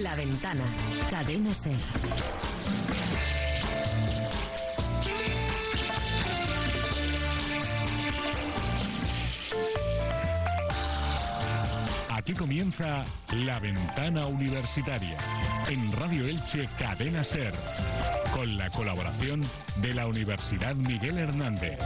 La Ventana, Cadena SER. Aquí comienza La Ventana Universitaria, en Radio Elche Cadena SER, con la colaboración de la Universidad Miguel Hernández.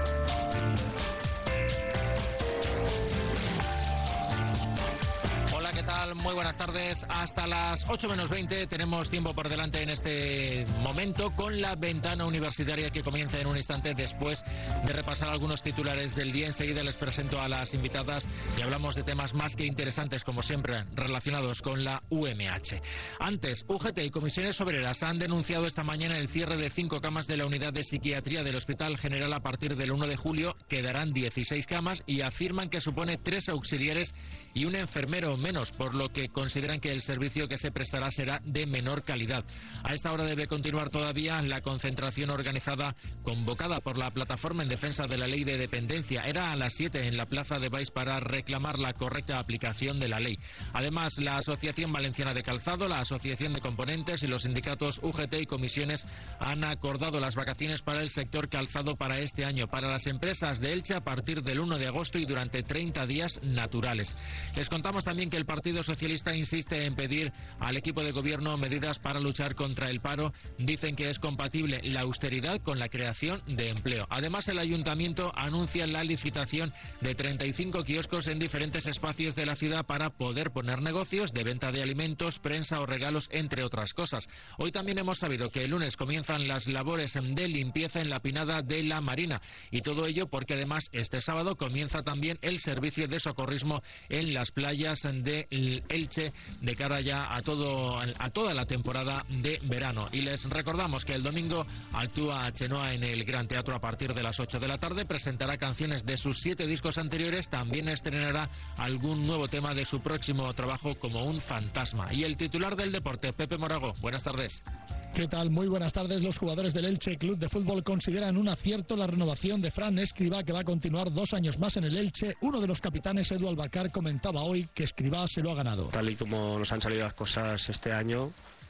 ¿Qué tal? Muy buenas tardes. Hasta las 8 menos 20 tenemos tiempo por delante en este momento con la Ventana Universitaria que comienza en un instante después de repasar algunos titulares del día. Enseguida les presento a las invitadas y hablamos de temas más que interesantes, como siempre, relacionados con la UMH. Antes, UGT y comisiones obreras han denunciado esta mañana el cierre de 5 camas de la unidad de psiquiatría del Hospital General a partir del 1 de julio. Quedarán 16 camas y afirman que supone 3 auxiliares y un enfermero menos, por lo que consideran que el servicio que se prestará será de menor calidad. A esta hora debe continuar todavía la concentración organizada convocada por la Plataforma en Defensa de la Ley de Dependencia. Era a las 7 en la Plaza de Baix para reclamar la correcta aplicación de la ley. Además, la Asociación Valenciana de Calzado, la Asociación de Componentes y los sindicatos UGT y comisiones han acordado las vacaciones para el sector calzado para este año, para las empresas de Elche a partir del 1 de agosto y durante 30 días naturales. Les contamos también que el Partido Socialista insiste en pedir al equipo de gobierno medidas para luchar contra el paro. Dicen que es compatible la austeridad con la creación de empleo. Además, el ayuntamiento anuncia la licitación de 35 kioscos en diferentes espacios de la ciudad para poder poner negocios de venta de alimentos, prensa o regalos, entre otras cosas. Hoy también hemos sabido que el lunes comienzan las labores de limpieza en la Pinada de la Marina. Y todo ello porque además este sábado comienza también el servicio de socorrismo en las playas de Elche de cara ya a toda la temporada de verano. Y les recordamos que el domingo actúa Chenoa en el Gran Teatro a partir de las 8 de la tarde, presentará canciones de sus 7 discos anteriores, también estrenará algún nuevo tema de su próximo trabajo como Un Fantasma. Y el titular del deporte, Pepe Morago, buenas tardes. ¿Qué tal? Muy buenas tardes. Los jugadores del Elche Club de Fútbol consideran un acierto la renovación de Fran Escribá, que va a continuar 2 años más en el Elche. Uno de los capitanes, Edu Albacar, comentaba hoy que Escribá se lo ha ganado. Tal y como nos han salido las cosas este año,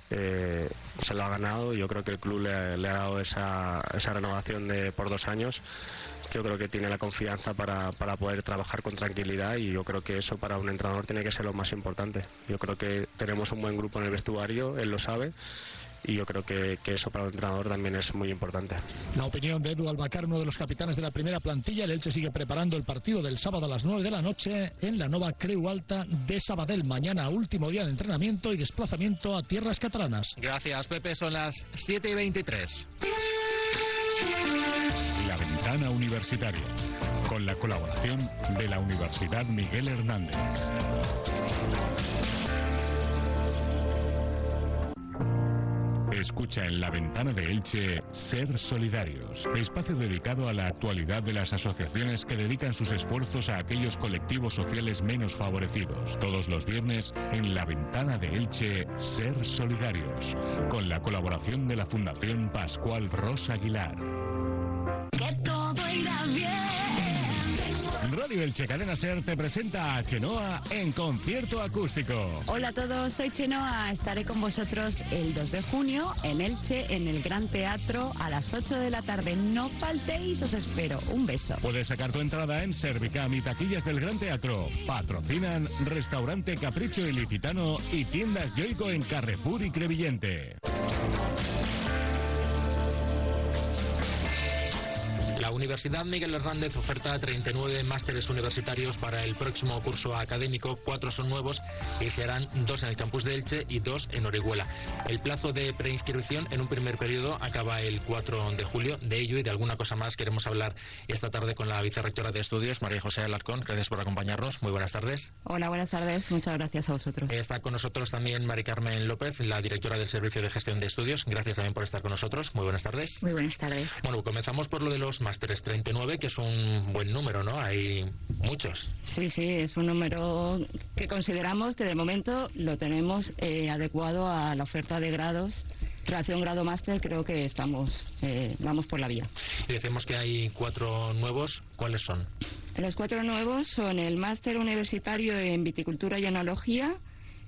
se lo ha ganado. Yo creo que el club le ha dado esa renovación por 2 años. Yo creo que tiene la confianza para poder trabajar con tranquilidad, y yo creo que eso para un entrenador tiene que ser lo más importante. Yo creo que tenemos un buen grupo en el vestuario, él lo sabe, y yo creo que eso para un entrenador también es muy importante. La opinión de Edu Albacar, uno de los capitanes de la primera plantilla. El Elche sigue preparando el partido del sábado a las 9 de la noche en la Nova Creu Alta de Sabadell. Mañana último día de entrenamiento y desplazamiento a tierras catalanas. Gracias, Pepe. Son las 7:23. La Ventana Universitaria, con la colaboración de la Universidad Miguel Hernández. Escucha en La Ventana de Elche Ser Solidarios, espacio dedicado a la actualidad de las asociaciones que dedican sus esfuerzos a aquellos colectivos sociales menos favorecidos. Todos los viernes en La Ventana de Elche Ser Solidarios, con la colaboración de la Fundación Pascual Rosa Aguilar. Que todo irá bien. Radio Elche Cadena SER te presenta a Chenoa en concierto acústico. Hola a todos, soy Chenoa. Estaré con vosotros el 2 de junio en Elche, en el Gran Teatro, a las 8 de la tarde. No faltéis, os espero. Un beso. Puedes sacar tu entrada en Servicam y taquillas del Gran Teatro. Patrocinan Restaurante Capricho Ilicitano y Tiendas Yoico en Carrefour y Crevillente. La Universidad Miguel Hernández oferta 39 másteres universitarios para el próximo curso académico. 4 son nuevos y se harán 2 en el campus de Elche y 2 en Orihuela. El plazo de preinscripción en un primer periodo acaba el 4 de julio. De ello y de alguna cosa más queremos hablar esta tarde con la vicerrectora de estudios, María José Alarcón. Gracias por acompañarnos. Muy buenas tardes. Hola, buenas tardes. Muchas gracias a vosotros. Está con nosotros también Mari Carmen López, la directora del Servicio de Gestión de Estudios. Gracias también por estar con nosotros. Muy buenas tardes. Muy buenas tardes. Bueno, comenzamos por lo de los másteres. 39, que es un buen número, ¿no? Hay muchos. Sí, es un número que consideramos que de momento lo tenemos adecuado a la oferta de grados. Relación grado-máster, creo que vamos por la vía. Y decimos que hay 4 nuevos. ¿Cuáles son? Los 4 nuevos son el máster universitario en viticultura y enología,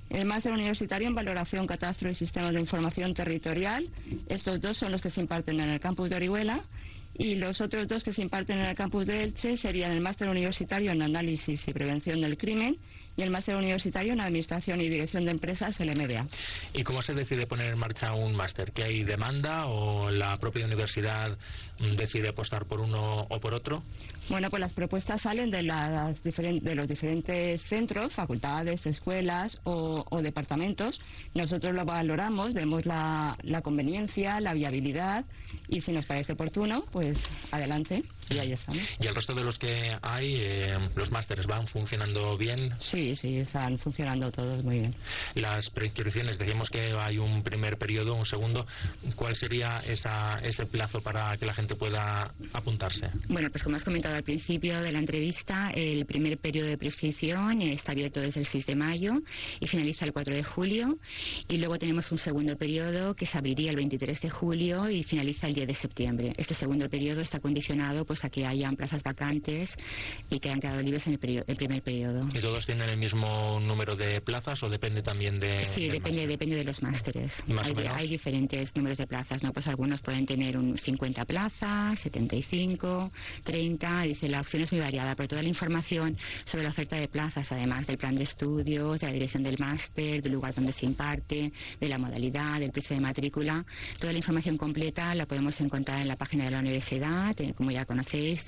El máster universitario en valoración, catastro y sistemas de información territorial. Estos dos son los que se imparten en el campus de Orihuela. Y los otros dos que se imparten en el campus de Elche serían el máster universitario en análisis y prevención del crimen y el máster universitario en administración y dirección de empresas, el MBA. ¿Y cómo se decide poner en marcha un máster? ¿Que hay demanda o la propia universidad decide apostar por uno o por otro? Bueno, pues las propuestas salen de los diferentes centros, facultades, escuelas o departamentos. Nosotros lo valoramos, vemos la conveniencia, la viabilidad y si nos parece oportuno, pues adelante y ahí estamos. ¿Y el resto de los que hay, los másteres, van funcionando bien? Sí, están funcionando todos muy bien. Las preinscripciones, decíamos que hay un primer periodo, un segundo. ¿Cuál sería ese plazo para que la gente pueda apuntarse? Bueno, pues como has comentado al principio de la entrevista, el primer periodo de prescripción está abierto desde el 6 de mayo y finaliza el 4 de julio. Y luego tenemos un segundo periodo que se abriría el 23 de julio y finaliza el 10 de septiembre. Este segundo periodo está condicionado pues a que hayan plazas vacantes y que hayan quedado libres en el primer periodo. ¿Y todos tienen el mismo número de plazas o depende también de...? Sí, depende de los másteres. Hay diferentes números de plazas, ¿no? Pues algunos pueden tener 50 plazas, 75, 30, dice, la opción es muy variada, pero toda la información sobre la oferta de plazas, además del plan de estudios, de la dirección del máster, del lugar donde se imparte, de la modalidad, del precio de matrícula, toda la información completa la podemos encontrar en la página de la universidad, como ya conocéis,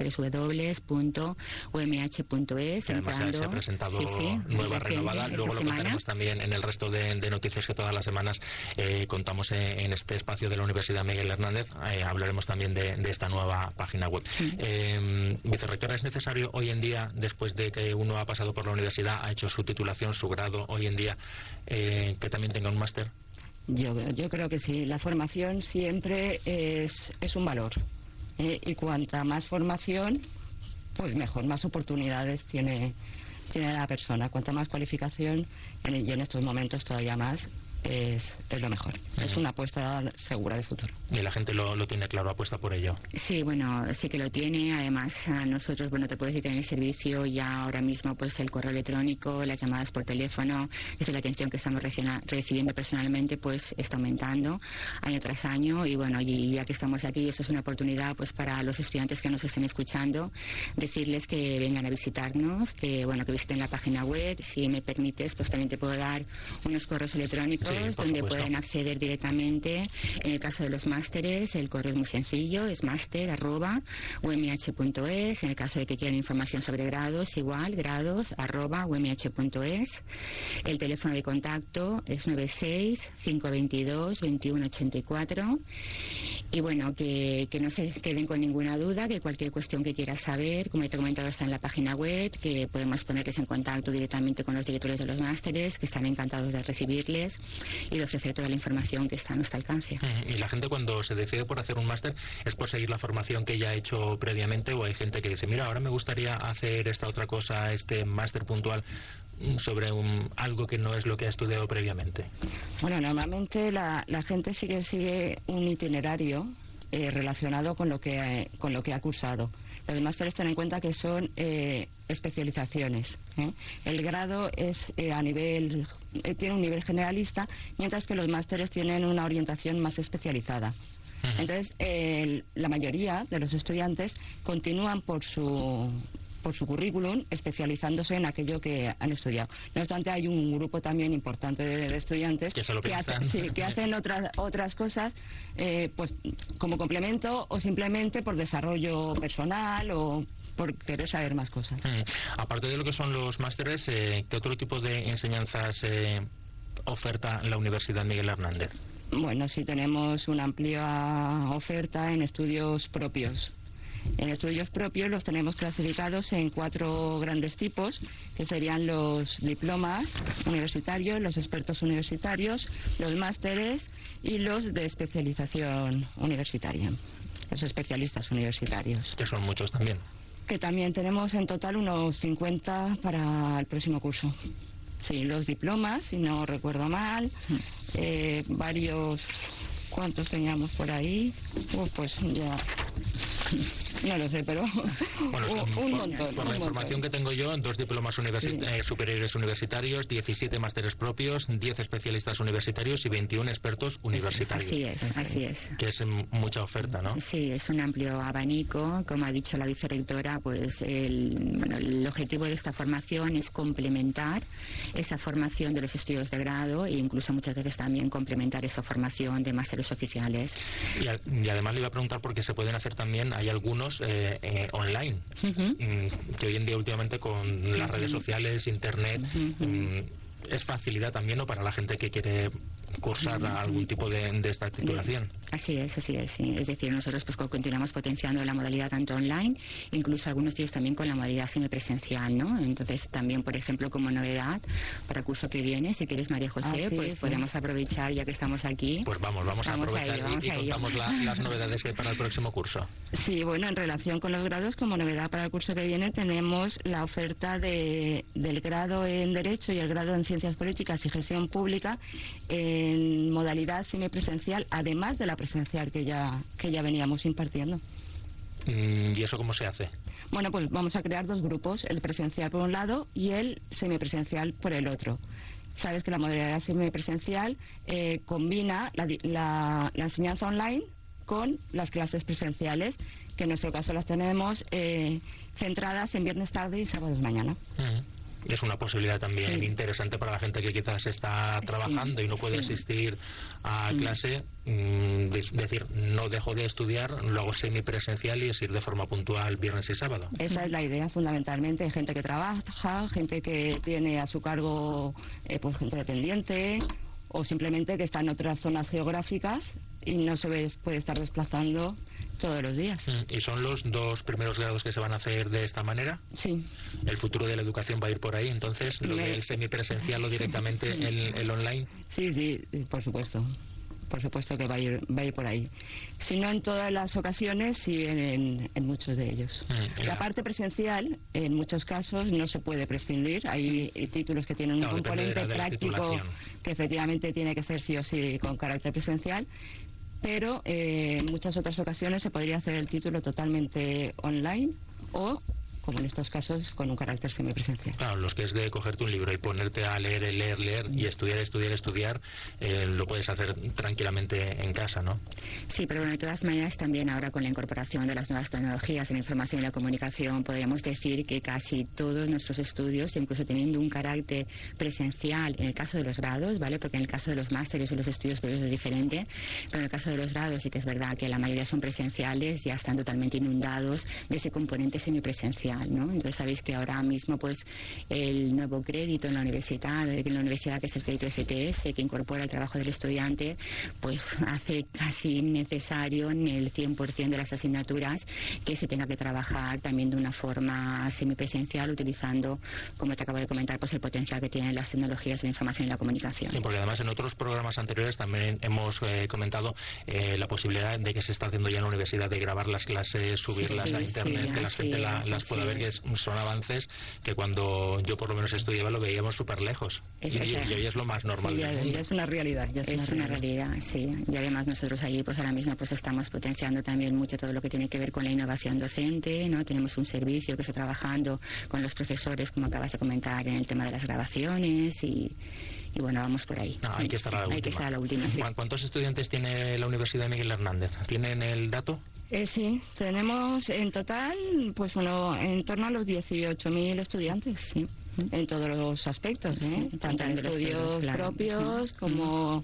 www.umh.es. Además se ha presentado nueva, renovada. Luego lo contaremos también en el resto de noticias que todas las semanas contamos en este espacio de la Universidad Miguel Hernández. Hablaremos también de esta nueva página web. Vicerrectora, ¿es necesario hoy en día, después de que uno ha pasado por la universidad, ha hecho su titulación, su grado, hoy en día, que también tenga un máster? Yo creo que sí. La formación siempre es un valor. Y cuanta más formación, pues mejor, más oportunidades tiene la persona. Cuanta más cualificación, y en estos momentos todavía más, es lo mejor. Es una apuesta segura de futuro. Y la gente lo tiene claro, apuesta por ello. Sí, bueno, sí que lo tiene. Además, a nosotros, bueno, te puedo decir que en el servicio ya ahora mismo, pues el correo electrónico, las llamadas por teléfono, desde la atención que estamos recibiendo personalmente, pues está aumentando año tras año. Y bueno, y ya que estamos aquí, esto es una oportunidad, pues para los estudiantes que nos estén escuchando, decirles que vengan a visitarnos, que bueno, que visiten la página web. Si me permites, pues también te puedo dar unos correos electrónicos donde pueden acceder directamente. En el caso de los másteres, el correo es muy sencillo, es master@umh.es. En el caso de que quieran información sobre grados, igual, grados@umh.es. El teléfono de contacto es 96-522-2184. Y bueno, que no se queden con ninguna duda, que cualquier cuestión que quieras saber, como ya te he comentado, está en la página web, que podemos ponerles en contacto directamente con los directores de los másteres, que están encantados de recibirles y de ofrecer toda la información que está a nuestro alcance. ¿Y la gente cuando se decide por hacer un máster es por seguir la formación que ya ha hecho previamente, o hay gente que dice, mira, ahora me gustaría hacer esta otra cosa, este máster puntual sobre algo que no es lo que ha estudiado previamente? Bueno, normalmente la gente sigue un itinerario relacionado con lo que ha cursado. Los másteres, ten en cuenta que son especializaciones. El grado es tiene un nivel generalista, mientras que los másteres tienen una orientación más especializada. Entonces, la mayoría de los estudiantes continúan por su currículum, especializándose en aquello que han estudiado. No obstante, hay un grupo también importante de estudiantes que hacen otras cosas, pues como complemento o simplemente por desarrollo personal o por querer saber más cosas. Aparte de lo que son los másteres, ¿qué otro tipo de enseñanzas oferta la Universidad Miguel Hernández? Bueno, sí tenemos una amplia oferta en estudios propios. En estudios propios los tenemos clasificados en 4 grandes tipos, que serían los diplomas universitarios, los expertos universitarios, los másteres y los de especialización universitaria, los especialistas universitarios. Que son muchos también. Que también tenemos en total unos 50 para el próximo curso. Sí, los diplomas, si no recuerdo mal, varios... ¿Cuántos teníamos por ahí? Pues ya... No lo sé, pero Bueno, un montón. Por la información que tengo yo, 2 diplomas superiores universitarios, 17 másteres propios, 10 especialistas universitarios y 21 expertos universitarios. Así es. Que es mucha oferta, ¿no? Sí, es un amplio abanico. Como ha dicho la vicerrectora, pues el objetivo de esta formación es complementar esa formación de los estudios de grado e incluso muchas veces también complementar esa formación de másteres oficiales. Y además le iba a preguntar porque se pueden hacer también, hay algunos online, que hoy en día últimamente con las redes sociales, internet, es facilidad también, ¿no?, para la gente que quiere cursar algún tipo de esta titulación. Así es, sí. Es decir, nosotros pues continuamos potenciando la modalidad tanto online, incluso algunos de ellos también con la modalidad semipresencial, ¿no? Entonces también, por ejemplo, como novedad para el curso que viene, si quieres, María José, podemos aprovechar ya que estamos aquí. Pues vamos a aprovechar y contamos las novedades que hay para el próximo curso. Sí, bueno, en relación con los grados, como novedad para el curso que viene tenemos la oferta del grado en Derecho y el grado en Ciencias Políticas y Gestión Pública en modalidad semipresencial, además de la presencial que ya veníamos impartiendo. ¿Y eso cómo se hace? Bueno, pues vamos a crear 2 grupos, el presencial por un lado y el semipresencial por el otro. Sabes que la modalidad semipresencial combina la enseñanza online con las clases presenciales, que en nuestro caso las tenemos centradas en viernes tarde y sábados mañana. Es una posibilidad también interesante para la gente que quizás está trabajando y no puede asistir a clase, decir, no dejo de estudiar, lo hago semipresencial y es ir de forma puntual viernes y sábado. Esa es la idea fundamentalmente, hay gente que trabaja, gente que tiene a su cargo pues gente dependiente o simplemente que está en otras zonas geográficas y no se puede estar desplazando todos los días. ¿Y son los 2 primeros grados que se van a hacer de esta manera? Sí. ¿El futuro de la educación va a ir por ahí, entonces? ¿Lo del semipresencial o directamente el online? Sí, por supuesto. Por supuesto que va a ir por ahí. Si no en todas las ocasiones, sí en muchos de ellos. La parte presencial, en muchos casos, no se puede prescindir. Hay títulos que tienen un componente práctico que efectivamente tiene que ser sí o sí con carácter presencial, pero en muchas otras ocasiones se podría hacer el título totalmente online o, como en estos casos, con un carácter semipresencial. Claro, los que es de cogerte un libro y ponerte a leer y estudiar, lo puedes hacer tranquilamente en casa, ¿no? Sí, pero bueno, de todas maneras también ahora con la incorporación de las nuevas tecnologías en la información y la comunicación podríamos decir que casi todos nuestros estudios, incluso teniendo un carácter presencial en el caso de los grados, ¿vale? Porque en el caso de los másteres y los estudios previos es diferente, pero en el caso de los grados sí que es verdad que la mayoría son presenciales, ya están totalmente inundados de ese componente semipresencial, ¿no? Entonces sabéis que ahora mismo pues el nuevo crédito en la universidad que es el crédito STS, que incorpora el trabajo del estudiante, pues hace casi necesario en el 100% de las asignaturas que se tenga que trabajar también de una forma semipresencial utilizando, como te acabo de comentar, pues el potencial que tienen las tecnologías de la información y la comunicación. Sí, porque además en otros programas anteriores también hemos comentado la posibilidad de que se está haciendo ya en la universidad de grabar las clases, subirlas a internet, que la gente las pueda ver, que son avances que cuando yo por lo menos estudiaba lo veíamos súper lejos y hoy es lo más normal. Sí, ya es una realidad. Es una realidad, sí. Y además nosotros allí pues ahora mismo pues estamos potenciando también mucho todo lo que tiene que ver con la innovación docente, ¿no? Tenemos un servicio que está trabajando con los profesores, como acabas de comentar, en el tema de las grabaciones y bueno, vamos por ahí. No, hay que estar a la última. Sí. ¿Cuántos estudiantes tiene la Universidad de Miguel Hernández? ¿Tienen el dato? Sí, tenemos en total pues en torno a los 18.000 estudiantes, sí, en todos los aspectos, tanto en estudios propios como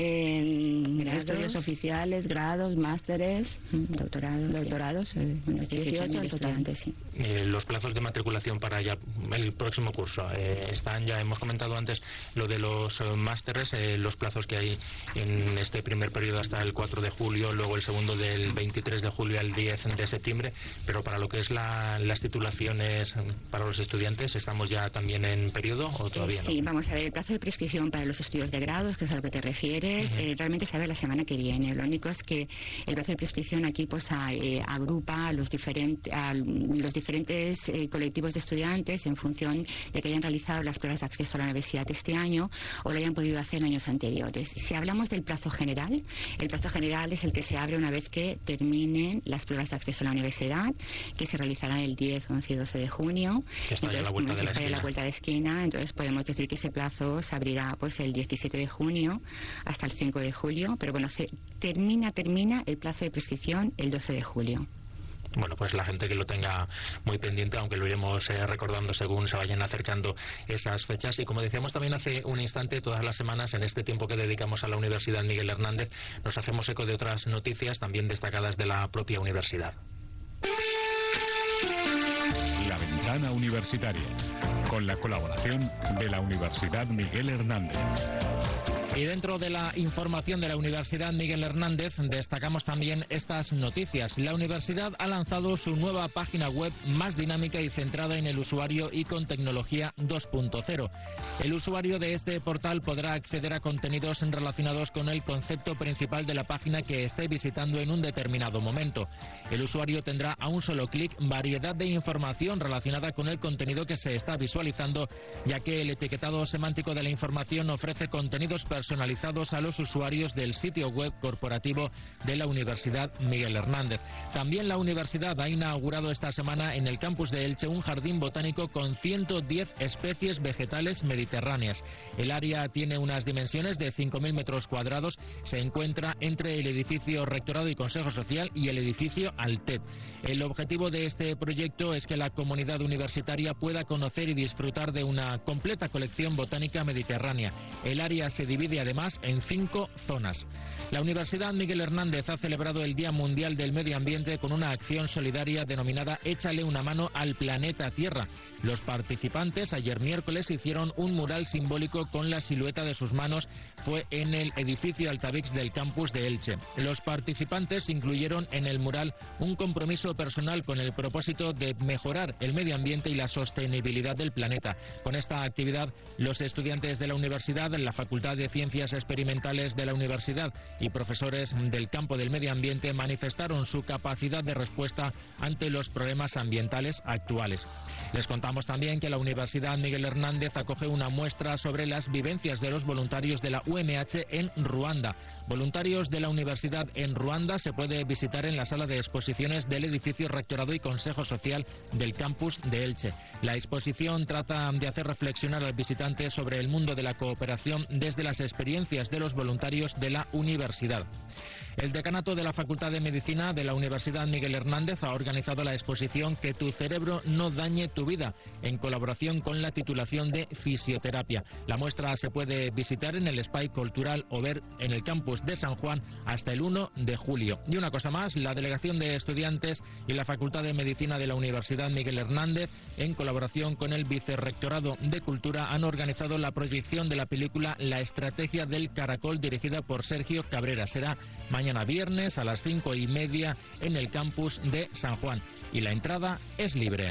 en estudios oficiales, grados, másteres, doctorados, unos 18.000 estudiantes, sí. Los plazos de matriculación para ya el próximo curso están, ya hemos comentado antes lo de los másteres, los plazos que hay en este primer periodo hasta el 4 de julio, luego el segundo del 23 de julio al 10 de septiembre, pero para lo que es las titulaciones para los estudiantes estamos ya también en periodo o todavía no? Sí, vamos a ver, el plazo de prescripción para los estudios de grados, que es a lo que te refieres, realmente se abre la semana que viene. Lo único es que el plazo de prescripción aquí pues agrupa a los diferentes colectivos de estudiantes en función de que hayan realizado las pruebas de acceso a la universidad este año o lo hayan podido hacer en años anteriores. Si hablamos del plazo general, el plazo general es el que se abre una vez que terminen las pruebas de acceso a la universidad, que se realizarán el 10, 11 y 12 de junio. Que está ya a la vuelta de esquina, entonces podemos decir que ese plazo se abrirá pues el 17 de junio hasta el 5 de julio, pero bueno, se termina el plazo de prescripción el 12 de julio. Bueno, pues la gente que lo tenga muy pendiente, aunque lo iremos recordando según se vayan acercando esas fechas. Y como decíamos también hace un instante, todas las semanas, en este tiempo que dedicamos a la Universidad Miguel Hernández, nos hacemos eco de otras noticias también destacadas de la propia universidad. La Ventana Universitaria, con la colaboración de la Universidad Miguel Hernández. Y dentro de la información de la Universidad Miguel Hernández destacamos también estas noticias. La universidad ha lanzado su nueva página web más dinámica y centrada en el usuario y con tecnología 2.0. El usuario de este portal podrá acceder a contenidos relacionados con el concepto principal de la página que esté visitando en un determinado momento. El usuario tendrá a un solo clic variedad de información relacionada con el contenido que se está visualizando, ya que el etiquetado semántico de la información ofrece contenidos personalizados a los usuarios del sitio web corporativo de la Universidad Miguel Hernández. También la universidad ha inaugurado esta semana en el campus de Elche un jardín botánico con 110 especies vegetales mediterráneas. El área tiene unas dimensiones de 5.000 metros cuadrados. Se encuentra entre el edificio Rectorado y Consejo Social y el edificio Altet. El objetivo de este proyecto es que la comunidad universitaria pueda conocer y disfrutar de una completa colección botánica mediterránea. El área se divide además en 5 zonas. La Universidad Miguel Hernández ha celebrado el Día Mundial del Medio Ambiente con una acción solidaria denominada Échale una mano al planeta Tierra. Los participantes ayer miércoles hicieron un mural simbólico con la silueta de sus manos. Fue en el edificio Altavix del campus de Elche. Los participantes incluyeron en el mural un compromiso personal con el propósito de mejorar el medio ambiente y la sostenibilidad del planeta. Con esta actividad, los estudiantes de la universidad, la Facultad de Ciencias Experimentales de la universidad y profesores del campo del medio ambiente manifestaron su capacidad de respuesta ante los problemas ambientales actuales. Les contamos también que la Universidad Miguel Hernández acoge una muestra sobre las vivencias de los voluntarios de la UMH en Ruanda. Voluntarios de la universidad en Ruanda se puede visitar en la sala de exposiciones del edificio Rectorado y Consejo Social del campus de Elche. La exposición trata de hacer reflexionar al visitante sobre el mundo de la cooperación desde las experiencias de los voluntarios de la universidad. El decanato de la Facultad de Medicina de la Universidad Miguel Hernández ha organizado la exposición Que tu cerebro no dañe tu vida, en colaboración con la titulación de Fisioterapia. La muestra se puede visitar en el Espai Cultural o ver en el campus de San Juan hasta el 1 de julio. Y una cosa más, la Delegación de Estudiantes y la Facultad de Medicina de la Universidad Miguel Hernández, en colaboración con el Vicerrectorado de Cultura, han organizado la proyección de la película La Estrategia del Caracol, dirigida por Sergio Cabrera. Será mañana viernes a las 5:30 en el campus de San Juan y la entrada es libre.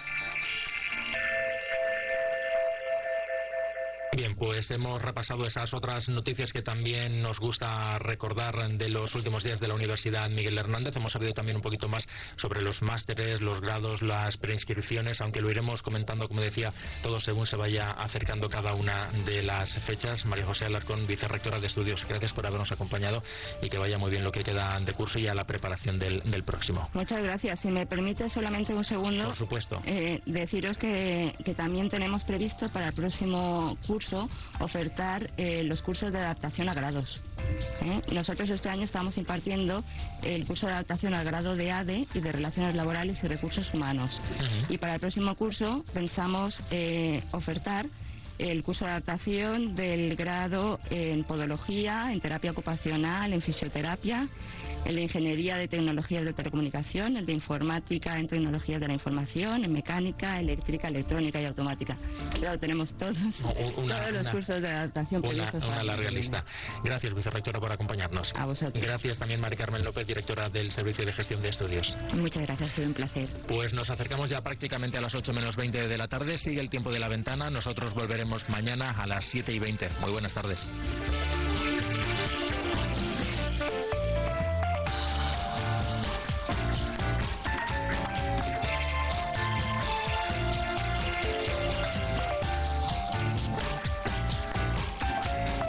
Bien, pues hemos repasado esas otras noticias que también nos gusta recordar de los últimos días de la Universidad Miguel Hernández. Hemos sabido también un poquito más sobre los másteres, los grados, las preinscripciones, aunque lo iremos comentando, como decía, todo según se vaya acercando cada una de las fechas. María José Alarcón, vicerrectora de estudios, gracias por habernos acompañado y que vaya muy bien lo que queda de curso y a la preparación del próximo. Muchas gracias. Si me permite solamente un segundo. Por supuesto. Deciros que también tenemos previsto para el próximo curso ofertar los cursos de adaptación a grados. Nosotros este año estamos impartiendo el curso de adaptación al grado de ADE y de Relaciones Laborales y Recursos Humanos. Y para el próximo curso pensamos ofertar el curso de adaptación del grado en podología, en terapia ocupacional, en fisioterapia, el de ingeniería de tecnologías de telecomunicación, el de informática en tecnologías de la información, en mecánica, eléctrica, electrónica y automática. Pero tenemos todos los cursos de adaptación previstos. Una larga lista. Gracias, vicerrectora, por acompañarnos. A vosotros. Gracias también, Mari Carmen López, directora del Servicio de Gestión de Estudios. Muchas gracias, ha sido un placer. Pues nos acercamos ya prácticamente a las 8 menos 20 de la tarde. Sigue el tiempo de la ventana. Nosotros volveremos mañana a las 7:20. Muy buenas tardes.